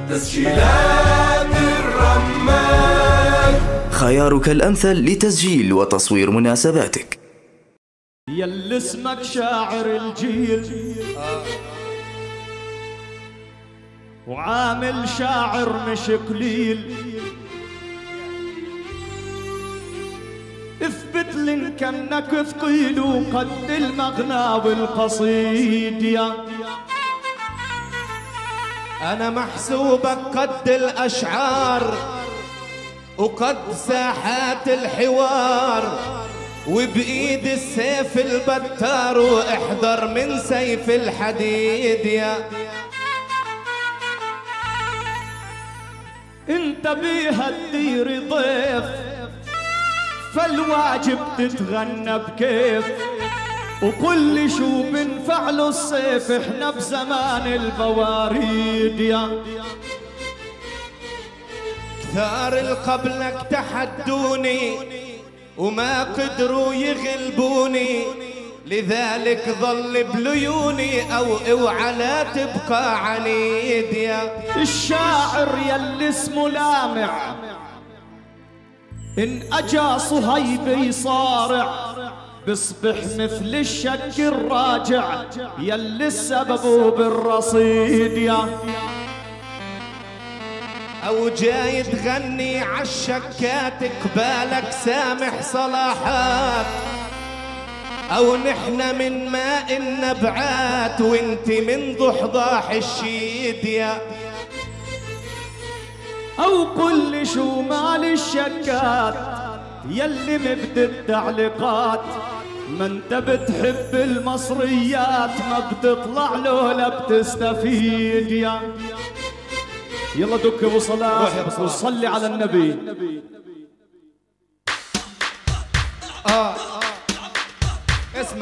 تسجيلات الرمان، خيارك الأمثل لتسجيل وتصوير مناسباتك. يلي اسمك شاعر الجيل وعامل شاعر مش قليل، اثبت لن كأنك ثقيل وقد المغنى والقصيد. يا أنا محسوبك قد الأشعار وقد ساحات الحوار، وبإيد السيف البتار واحذر من سيف الحديد. يا انت بيها تدير ضيف فالواجب تتغنى بكيف، وكل شو بنفعله السيف احنا بزمان البواريد. يا كثار القبلك تحدوني وما قدروا يغلبوني، لذلك ظل بليوني أو اوعى لا تبقى عنيد. يا الشاعر يلي اسمه لامع إن أجا صهيب يصارع بصبح مثل الشك الراجع يلي السبب بالرصيد. يا أو جاي تغني عالشكات قبالك سامح صلاحات، أو نحن من ماء النبعات وانت من ضحضاح الشيد. يا أو كل شو مال الشكات يلي مبدي التعليقات، ما انت بتحب المصريات ما بتطلع له لا بتستفيد. يا يلا دك ابو صلاح وصلي على النبي. اسمع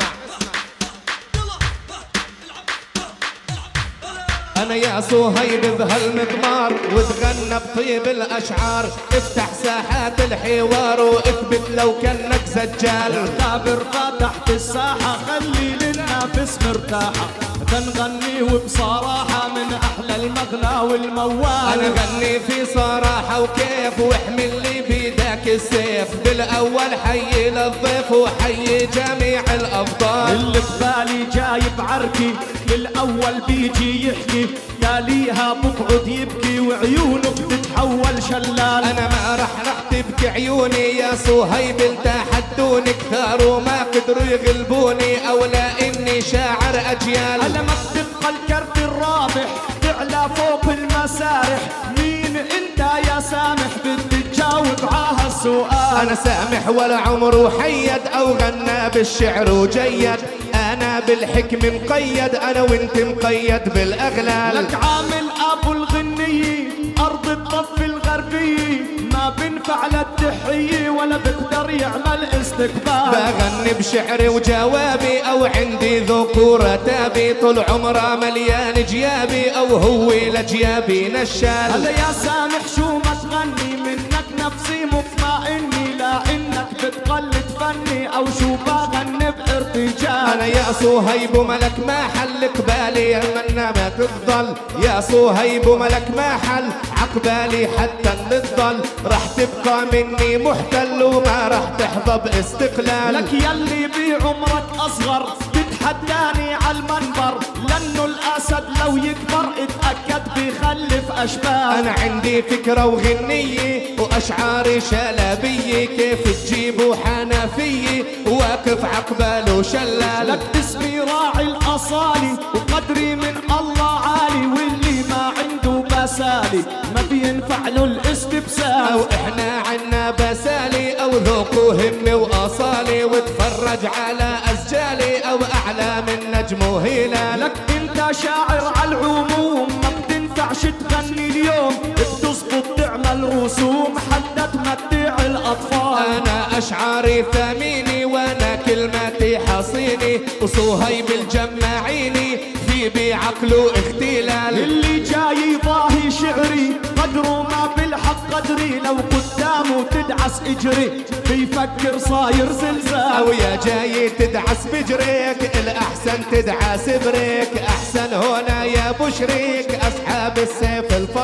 أنا يا صهيب بهالمضمار وتغنى بطيب الأشعار، افتح ساحات الحوار واثبت لو كأنك زجال. اعتبر فتحت الساحة خلي للنافس مرتاحة، تنغني وبصراحة من أحلى المغنى والموال. أنا غني في صراحة وكيف واحمل لي بيدك السيف، بالأول حي للضيف وحي جميع الأفضال. اللي ببالي جايب عركي بالأول بيجي يحكي، تاليها بقعد يبكي وعيونه بتتحول شلال. أنا ما رح تبكي عيوني يا صهيب التحدوني كثار وما قدروا يغلبوني، أو لا إني شاعر أجيال. أنا ما بتبقى الكرت الرابح تعلى فوق المسارح، مين انت يا سامح بدي تجاوب عاها السؤال. أنا سامح ولا عمره حيد أو غنى بالشعر وجيد، أنا بالحكم مقيد أنا وانت مقيد بالأغلال. لك عامل أبو الغنية أرض الضف الغربية، ما بنفع للتحية ولا بقدر يعمل استقبال. بغني بشعري وجوابي أو عندي ذكورة تابي، طول عمره مليان جيابي أو هو لجيابي نشال. هلا يا سامح شو ما تغني منك نفسي مطمئني، لا إنك بتقلد فني أو شو بغني بارتجال. أنا يا صهيب ملك ما حل قبالي أتمنى ما تفضل، يا صهيب ملك ما حل عقبالي حتى نضل، رح تبقى مني محتل وما رح تحظى باستقلال. لك يلي بعمرك أصغر تتحداني على المنبر، لأنه الأسد لو يكبر اتأكد بيخلف أشبال. أنا عندي فكرة وغنية وأشعاري شلبية، كيف تجيبوا حنفية واقف عقباله شلال. لك اسمي راعي الأصالي وقدري من الله عالي، واللي ما عنده بسالي ما بينفع له الاستبسال. أو إحنا عنا بسالي أو ذوق همي وأصالي، وتفرج على أسجالي أو أعلى من نجم وهلال. لك انت شاعر على العموم ما بتنفعش تغني اليوم، بتزبط تعمل رسوم حتى تمتع الأطفال. أنا أشعاري ثميني وأنا كلماتي حصيني، وصهيب الجماعيني في بعقله اختلال. اللي جاي ضاهي شعري قدره ما بالحق قدري، لو قدامه تدعس اجري بيفكر صاير زلزال. أو يا جاي تدعس بجريك الأحسن تدعس بريك، أحسن هنا يا ابو شريك اصحاب السيف الفصل.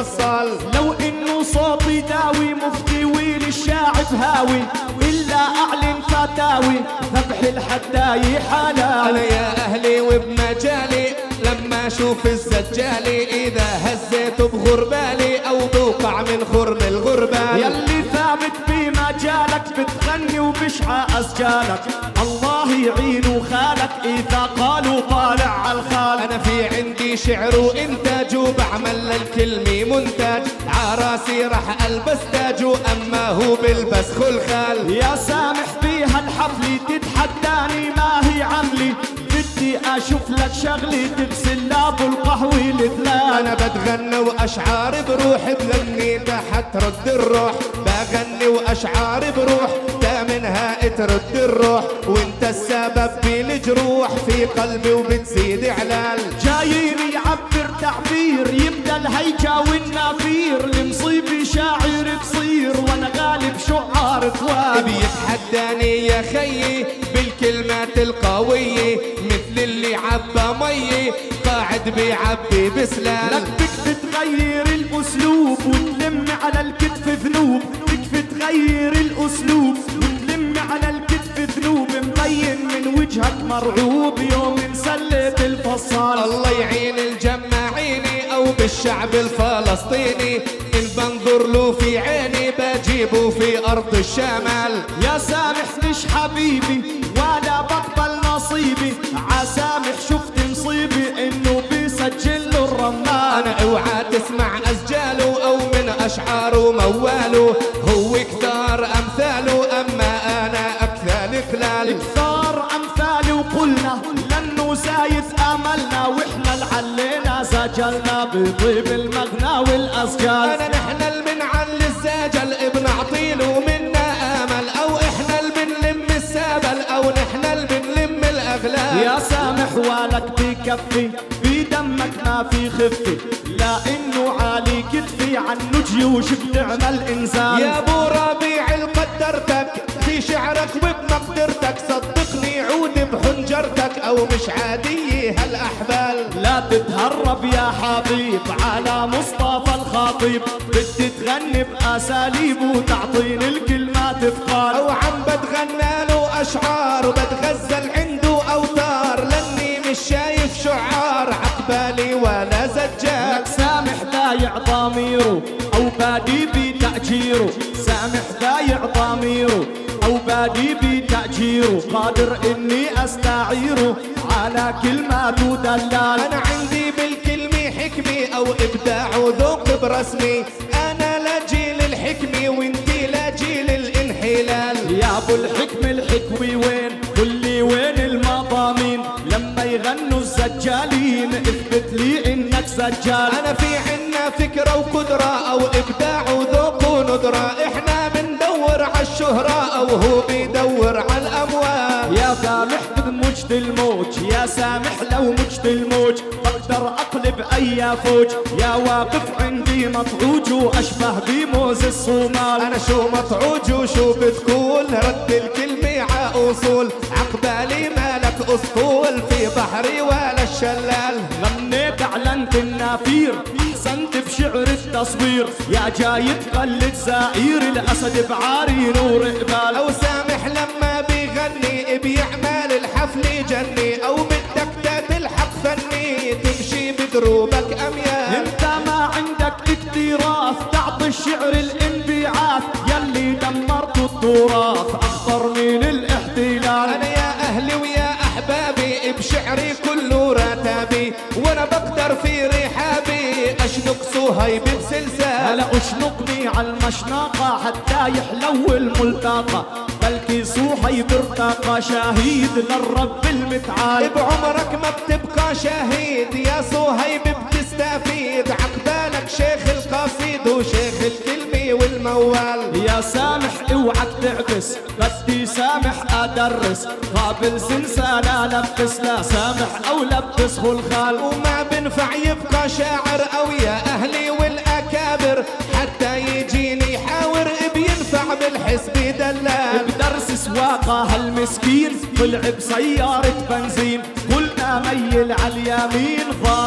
فصل. لو انه صوتي داوي مفتي وللشاعب هاوي الا اعلن فتاوي ذبح الحداي حلال. انا يا اهلي وبمجالي لما اشوف الزجالي اذا هزيته بغربالي او بوقع من خرم الغربال. يلي ثابت بمجالك بتغني وبشعى اسجالك الله يعين وخالك اذا قالوا طالع عالخال. انا في عندي شعر وانتاج وبعمل للكلمة منتاج عراسي راح البس تاج واما هو بالبس خلخال. يا سامح بيها الحفلي تتحداني ما هي عملي بدي اشوف لك شغلي تغسل لابو القهوي الثلال. انا بتغنى واشعار بروح بغني تحت رد الروح بغني واشعار بروح تا منها ترد الروح وانت السبب بالجروح في قلبي وبتزيد علال. جايين يعبر تعبير يبدا الهيجا والنافير المصيبي شاعر بصير وانا غالب شعار اخوان. بيتحداني يا خيي بالكلمات القوية مثل اللي عبى مي قاعد بيعبي بسلال. لك بتغير الاسلوب وتلم على الكتف ذنوب تكفي تغير الاسلوب وتلم على الكتف ذنوب مبين من وجهك مرعوب يوم انسلت الفصال. الله يعين الجماعيني او بالشعب الفلسطيني ان بنظر له في عيني بجيبه في ارض الشمال. يا سامح مش حبيبي ولا بقبل نصيبي عسامح شفت مصيبي انه بيسجل له الرمال. انا اوعى تسمع اسجاله او من اشعاره مواله هو كثار امثاله اما انا اكثر خلال. كثار امثالي وقلنا لانه زايد املنا واحنا العلينا سجلنا بطيب المغنى والاسجال. انا نحن المنعل الزاجل بنعطيله منا امل او احنا بنلم السبل او نحن بنلم الاغلال. يا سامح والك بكفي في دمك ما في خفي لا انه عالي كتفي عنه جيوش بتعمل انسان. يا ابو ربيع قدرتك في شعرك وبمقدرتك صدقني عود بحنجرتك او مش عادية هالاحبال. لا تتهرب يا حبيب على مصطفى الخطيب بدي تغني باساليب وتعطيني الكلمات بقال. او عم بتغنى له اشعار بتغزل عنده اوتار لاني مش شايف شعار عقبالي ولا زجال. لك سامح بايع ضميره او بادي بتاجيره سامح بايع ضميره او بادي بتاجيره قادر اني استعيره على كلماته دلال. انا عندي بالكلمة حكمة او ابداع وذوق برسمي انا لجيل الحكمة وانتي لجيل الانحلال. يا ابو الحكم الحكوي وين قولي وين المضامين لما يغنوا الزجالين اثبت لي انك زجال. انا في عنا فكرة وقدرة او ابداع وذوق وندرة احنا بندور على الشهرة او هو بيدور على الاموال. يا سامح بموجة الموج يا سامح لو موجة الموج بقدر اقلب اي فوج يا واقف عندي مطعوج واشبه بموز الصومال. انا شو مطعوج وشو بتقول رد الكلمة ع اصول عقبالي مالك اسطول في بحري ولا الشلال. غنيت اعلنت النافير احسنت بشعر التصوير يا جاي تقلد زائر الاسد بعاري نور قبال. او سامح لما بيغني بيعمل الحفل جني او بدك تلحق فني تمشي بدروبك اميال. انت ما عندك اكتراث تعطي الشعر الانبعاث يلي دمرت التراث اخطر من الاحتلال. انا يا اهلي ويا احبابي بشعري كله رتابي وانا بقدر في رحابي اشنق صهيب بسلسال. هلا اشنقني على المشناقة حتى يحلو الملتقى بلكي صهيب ارتقى شهيد للرب المتعال. بعمرك ما بتبقى شهيد يا صهيب بتستفيد عقبالك شيخ القصيد وشيخ الكلمة والموال. يا سامح اوعك تعبس بدي سامح ادرس قابل سلسلة لبس لا سامح او لبس خلخال. وما بنفع يبقى شاعر او يا اهلي والاكابر حتى يجيني يحاور بينفع بالحسب دلال. بدرس سواقة هالمسكين طلع بسيارة بنزين قلنا ميل على اليمين ضارب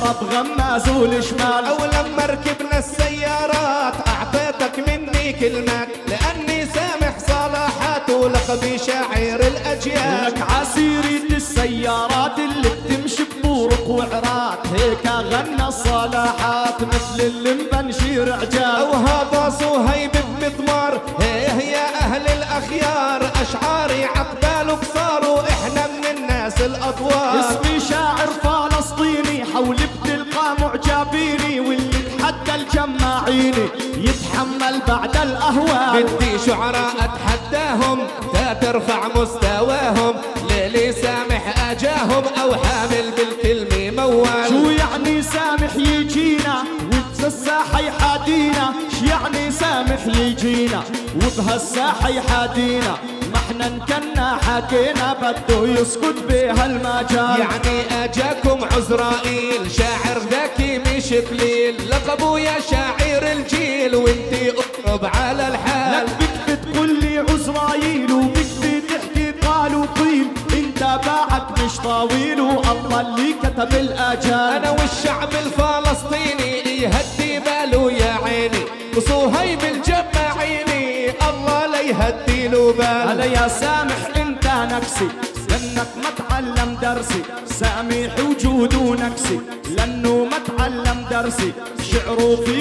ضرب غماز والشمال. او لما ركبنا السيارات اعطيتك مني كلمات لاني سامح صلاحات ولقبي شاعر الاجيال. لك عسيرة السيارات اللي بتمشي بطرق وعرات هيك غنى الصلاحات مثل اللي مبنشير عجال. وهذا صهيب بمضمار هيه يا اهل الاخيار اشعاري عقبالك صاروا احنا من الناس الاطوار. اسمي شاعر فلسطيني حول بتلقى معجبيني واللي تحدى الجماعيني يتحمل بعد الاهوال. بدي شعراء اتحداهم تا ترفع مستواهم ليلي سامح اجاهم او حامل بالكلمه موال. شو يعني سامح يجينا وبهالساحه يحادينا؟ شو يعني سامح يجينا وبهالساحه يحادينا؟ ما احنا نكنا حكينا بده يسكت بهالمجال. يعني اجاكم عزرائيل شاعر ذكي مش قليل لقبه يا شاعر الجيل وانتي اقرب على الحال. لك بكفي تقول لي عزرائيل وبكفي تحكي قال وقيل انت باعك مش طويل والله اللي كتب الاجال. انا والشعب الفلسطيني يهدي باله يا عيني وصهيب الجماعيني الله لا يهدي له بال. هلا يا سامح انت نكسي لانك ما تعلم درسي سامح وجوده نكسي لانه ما تعلم درسي شعره في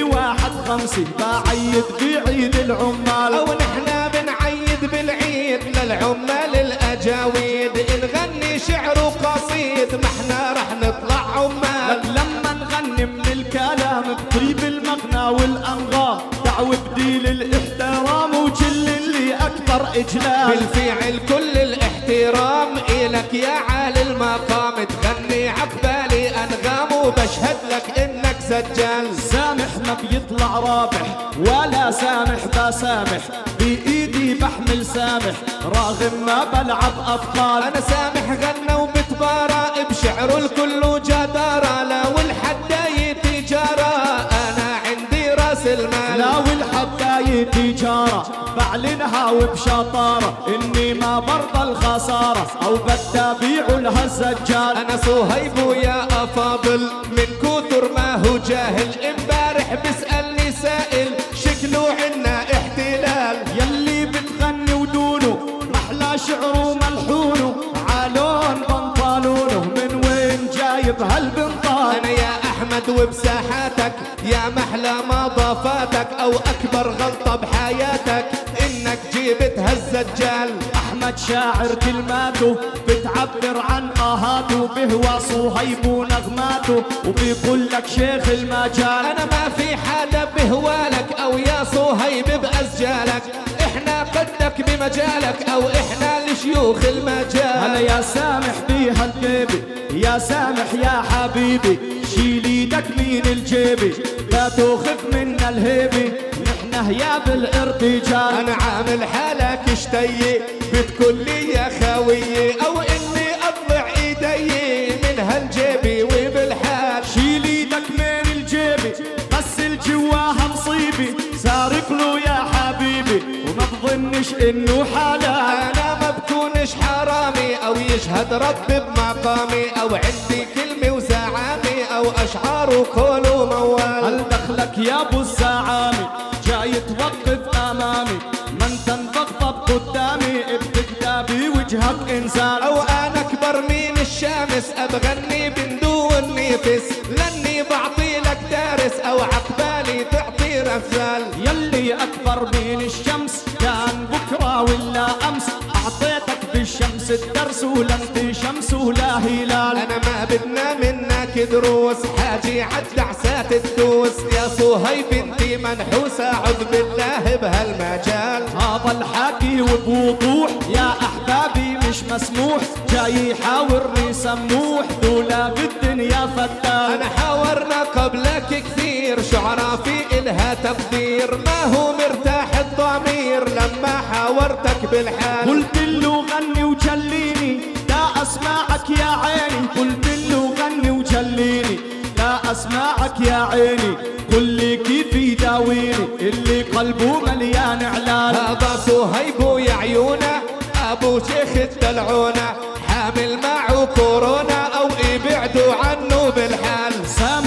1/5 بعيد بعيد العمال. او نحنا بنعيد بالعيد للعمال الاجاويد نغني شعر وقصيد ما احنا رح نطلع عمال. لك لما نغني من الكلام بطريب المغنى والانغام دعوة بديل الاحترام وجل اللي اكبر اجلال. بالفعل كل الاحترام إلك يا عالي المقام تغني عقبالي انغام وبشهد لك انك سجال. سامح ما بيطلع رابح ولا سامح بسامح بايدي بحمل سامح راغم ما بلعب ابطال. انا سامح غنى وبتبارى بشعره الكل جدارة لا والحداية تجارة انا عندي راس المال. لا والحداية تجارة بعلنها وبشطارة اني ما برضى الخسارة او بدي ابيع لها السجال. انا صهيب يا افاضل من كثر ما هو جاهل امبارح بسألني سائل شكله عنا احتلال. يلي بتغني ودونه محلى شعره ملحونه عالون بنطالونه من وين جايب هالبنطال؟ انا يا احمد وبساحاتك يا محلى مضافاتك او اكبر غلطة بحياتك انك جيبت هالسجال. احمد شاعر كلماته بتعبر عن اهاته بهوى صهيب ونغماته وبيقول لك شيخ المجال. انا ما في حدا بهوالك او يا صهيب باسجالك احنا قدك بمجالك او احنا لشيوخ المجال. هلا يا سامح بيها الجيبي يا سامح يا حبيبي شيل ايدك من الجيبي لا تاخذ منا الهيبي نحن هيا بالارتجال. انا عامل حالك اشتي بتقول لي يا خويي او اني اطلع ايدي من هالجيبي وبالحال. شيل ايدك من الجيبي بس الجواها مصيبي سارق له يا حبيبي وما بظنش انه حلال. انا ما بكونش حرامي او يشهد ربي بمقامي او عندي كلمة وزعامي او اشعار وقول وموال. هل دخلك يا ابو الزعامي جاي توقف امامي ما انت مضغضب قدامي بتبدا بوجهك انسان. او انا اكبر من الشمس ابغني بدون نفس لاني بعطي لك دارس او عقبالي تعطي رفال. يلي اكبر من الشمس كان بكره ولا امس اعطيتك بالشمس الدرس ولا انت شمس ولا هلال. انا ما بدنا منك دروس حاجي عالدعسات تدوس يا صهيب انتي منحوسة عذ بالله بهالمجال. هذا الحكي وبوضوح يا احبابي مش مسموح جاي يحاورني سموح دولا بالدنيا فتان. انا حاورنا قبلك كثير شعراء في الها تقدير ما هو مرتاح الضمير لما حاورتك بالحال. قلت له غني وجليني لا اسمعك يا عيني قلت له غني وجليني لا اسمعك يا عيني قل لي كيف يداويني اللي قلبه مليان اعلان. هذا صهيب يا عيونه ابو شيخ الدلعونه حامل معه كورونا او يبعدوا عنه بالحال.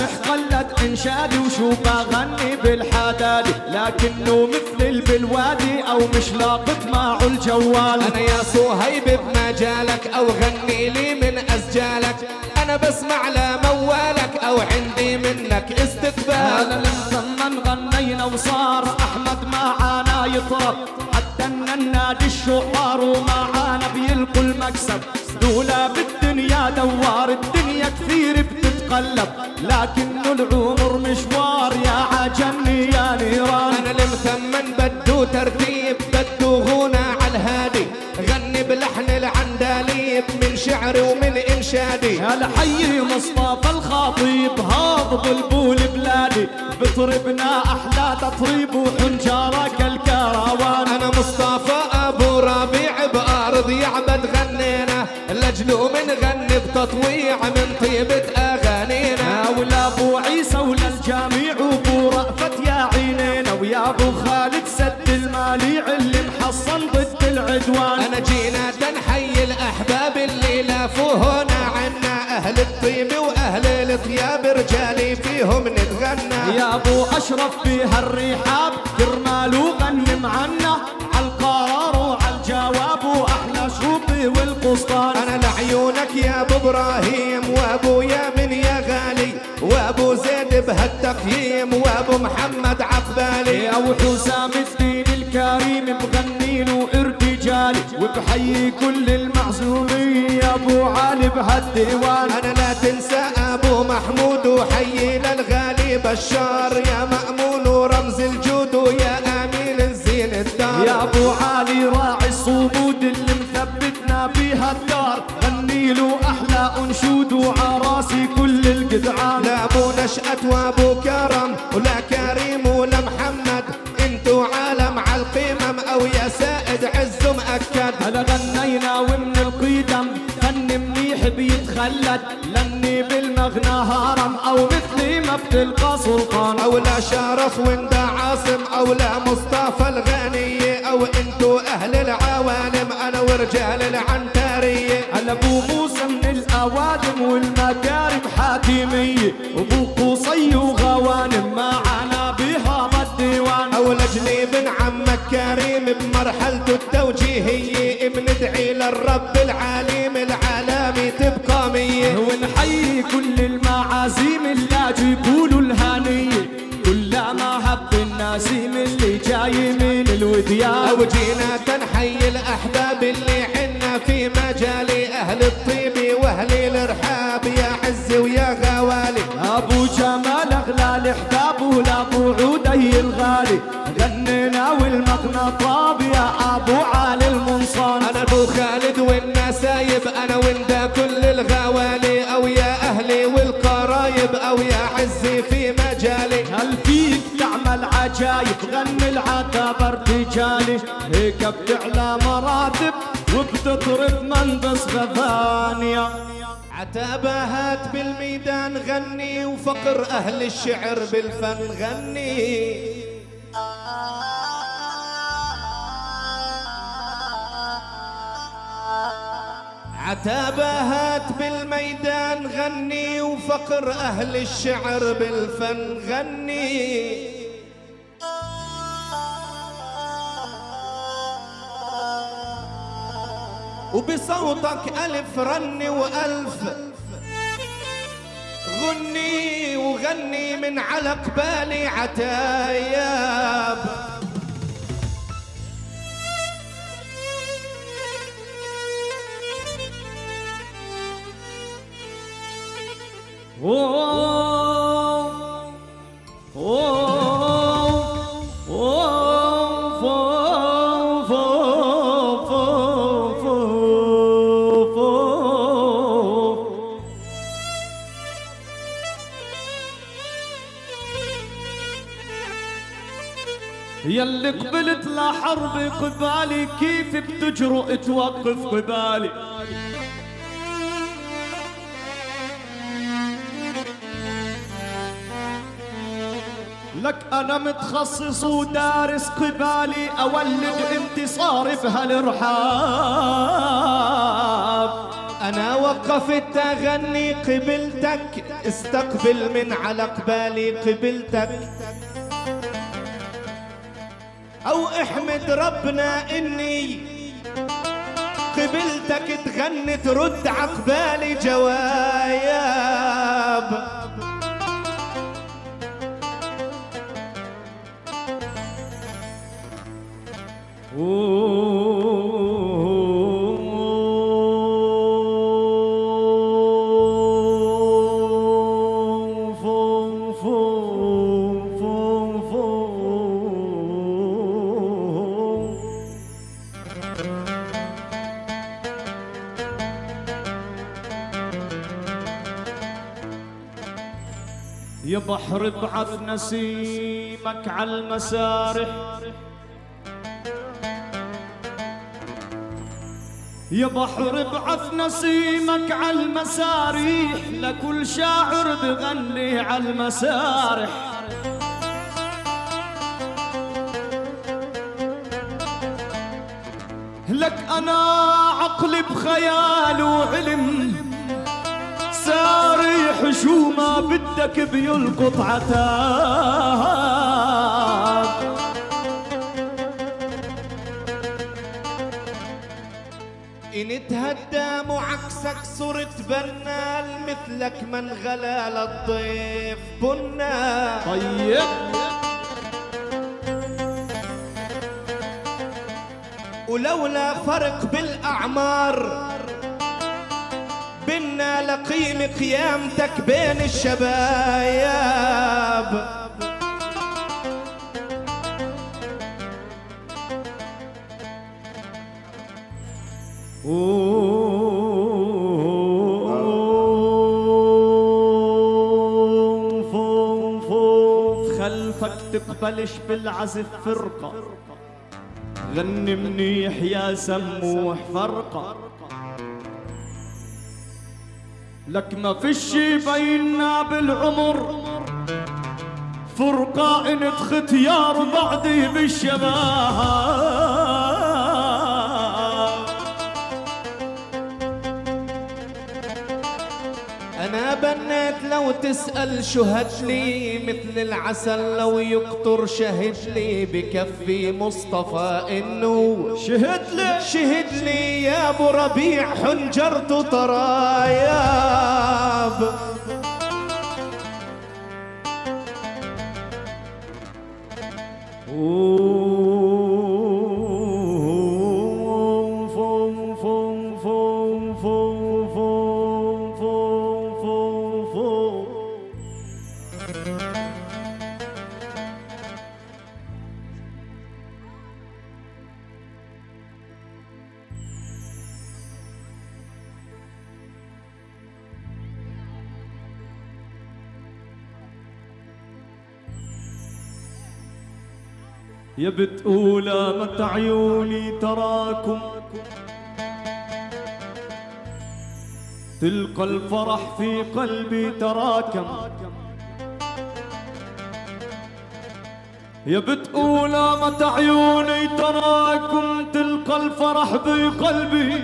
اغني بالحدادي، لكنه مثل البلوادي او مش لاقط معه الجوال. انا يا صهيب بمجالك او غني لي من اسجالك، انا بسمع لموالك او عندي منك استقبال. انا لمن غنينا وصار احمد معانا يطرب، حتى ان النادي الشعار ومعانا بيلقوا المكسب. دولا بالدنيا دوار، الدنيا كثير بتتقلب، لكنه العمر مشوار يا عجمي يا نيران. انا المثمن بدو ترتيب، بدو غنى على الهادي، غني بلحن العندليب من شعري ومن انشادي. الحي مصطفى الخطيب هاض بلبول بلادي، بطربنا احلى تطريب وحنجارك الكروان. انا مصطفى ابو ربيع بارض يعبد غنينا، لاجلو من غني بتطويع من طيبة اغانينا. ولا ابو عيسى ولا الجميع وابو رأفت يا عينينا، ويا ابو خالد سد الماليع اللي محصن ضد العدوان. انا جينا تنحيي الاحباب اللي لافوا هنا عنا، اهل الطيب واهل الطياب رجالي فيهم نتغنى. يا ابو اشرف بها الرحاب كرمال وغني معنا، عالقرار وعالجواب واحلى شروطي والقسطان. انا لعيونك يا ابو ابراهيم وابو يامن يا غالي، وابو زيد بهالتقييم وابو محمد عقبالي. يا ابو حسام الدين الكريم بغني له ارتجالي، وبحيي كل المعزومين يا ابو علي بهالديوان. انا لا تنسى ابو محمود وحيي للغالي بشار، يا مأمون ورمز الجود ويا امين الزين الدار. يا ابو علي راعي الصمود اللي مثبتنا بها الدار، غني له احلى انشود وعراسي كل الجدعان. لا ابو نشأت وابو كرم ولا كريم ولا محمد، انتو عالم على القمم او يا سائد عز مأكد. هلا غنينا ومن القدم غني منيح بيتخلد، لاني بالمغنى هرم او مثلي ما بتلقى سلطان. او لا شرف وندا عاصم او لا مصطفى الغنية، او انتو اهل العوالم انا ورجال العنتارية. هلا ابو موسى من الاوادم والمكارم حاتمية، وابو قصي وغوانم معنا بها الديوان. او لاجلي بن عمك كريم بمرحلته التوجيهية، بندعي للرب العليم العالمي تبقى مية. ونحيي كل المعازيم اللي جيبولوا الهنية، كلما هب النسيم اللي جاي من الوديان. او جينا تنحيي الاحباب اللي حنا في مجالي، اهل الطيب واهل الارحاب يا عز ويا غوالي. ابو جمال اغلى الاحباب ولا ابو عودي الغالي، غنينا والمغنى طاب يا ابو علي المنصان. انا ابو خالد والنسايب انا وندا كل الغوالي، او يا اهلي والقرايب او يا عزي في مجالي. هل فيك تعمل عجايب غني العتاب ارتجالي، هيك بتعلى مراتب وبتطرب من بصغى ثانية. عتابات بالميدان غني، وفقر اهل الشعر بالفن غني. عتابات بالميدان غني، وفقر اهل الشعر بالفن غني. وبصوتك ألف رني وألف غني، وغني من على قبالي عتاياب. يلي قبلت لحرب قبالي، كيف بتجرؤ توقف قبالي؟ لك أنا متخصص ودارس قبالي، أولد انتصار بهالرحاب. أنا وقفت أغني قبلتك، استقبل من على قبالي قبلتك. او احمد ربنا اني قبلتك تغني ترد عقبالي جوايب. يا بحر ابعث نسيمك على المسارح، يا بحر ابعث نسيمك على المسارح، لكل شاعر بغني على المسارح. لك أنا عقلي بخيال وعلم سارح، شو ما بدك بيلقط عتاب. إن تهدم وعكسك صرت بنال، مثلك من غلال الضيف بنا. طيب ولولا فرق بالأعمار بنا لقيم قيامتك بين الشبايب. خلفك تقبلش بالعزف فرقة، غني منيح يا سموح فرقة. لك ما فيش بيننا بالعمر فرقة، انت ختيار بعدي بالشباب. أنا بنيت لو تسأل شو هدلي، مثل العسل لو يقطر شهد لي بكفي مصطفى إنه شهد لي يا أبو ربيع حنجرت طراياب. يا بتقولى مت عيوني تراكم، تلقى الفرح في قلبي تراكم. يا بتقولى مت عيوني تراكم، تلقى الفرح بقلبي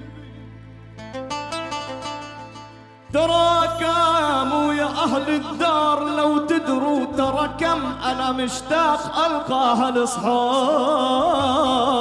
تراكم. ويا أهل الدار لو تدروا ترى كم أنا مشتاق ألقى هالأصحاب.